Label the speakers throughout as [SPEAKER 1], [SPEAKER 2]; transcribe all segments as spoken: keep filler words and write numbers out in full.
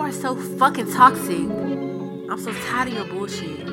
[SPEAKER 1] are so fucking toxic. I'm so tired of your bullshit.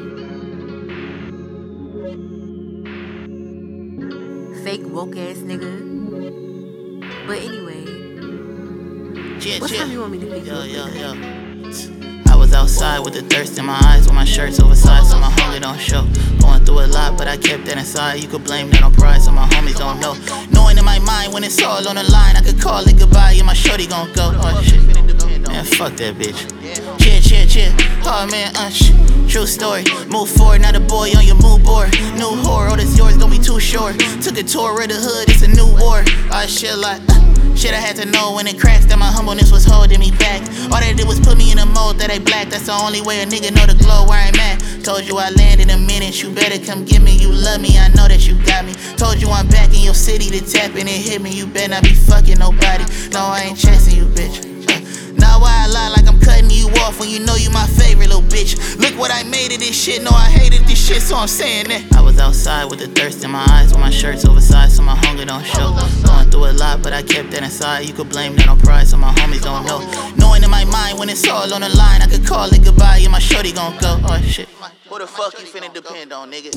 [SPEAKER 1] Fake woke ass nigga. But anyway,
[SPEAKER 2] yeah,
[SPEAKER 1] what
[SPEAKER 2] yeah.
[SPEAKER 1] time you want me to pick you
[SPEAKER 2] yo,
[SPEAKER 1] up?
[SPEAKER 2] Yo, yo. I was outside with the thirst in my eyes, with my shirts oversized so my hunger don't show. Going through a lot, but I kept that inside. You could blame that on pride, so my homies don't know. Knowing in my mind when it's all on the line, I could call it goodbye and my shorty gon' go. Oh shit, man, fuck that bitch. Chill, chill, chill. Oh man, uh, shit. True story. Move forward, not a boy on your mood board. New whore, all this yours gon' be too short. Took a tour of the hood, it's a new war. Oh shit, like. Uh, Shit I had to know when it cracks that my humbleness was holding me back. All they did was put me in a mode that ain't black. That's the only way a nigga know the glow where I'm at. Told you I land in a minute, you better come get me. You love me, I know that you got me. Told you I'm back in your city to tap and it hit me. You better not be fucking nobody. No, I ain't chasing you, bitch. Now why I lie like I'm cutting you off when you know you my favorite little bitch. Look what I made of this shit, no I hated this shit, so I'm saying that. I was outside with the thirst in my eyes, with my shirts oversized so my hunger don't show. Going through a lot, but I kept that inside. You could blame that on pride, so my homies don't know. Knowing in my mind when it's all on the line, I could call it goodbye and my shorty gon' go. Oh shit. Who the fuck you finna depend on, nigga?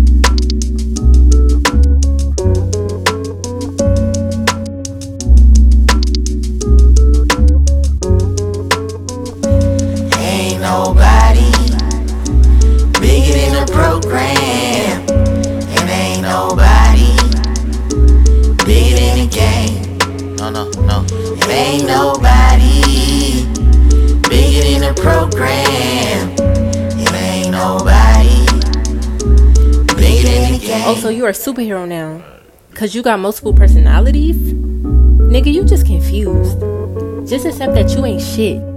[SPEAKER 3] Nobody bigger than the program, and ain't nobody bigger than the game.
[SPEAKER 2] No, no, no.
[SPEAKER 3] And ain't nobody bigger than the program, and ain't nobody bigger than the game.
[SPEAKER 1] Oh, so you're a superhero now? Cause you got multiple personalities? Nigga, you just confused. Just accept that you ain't shit.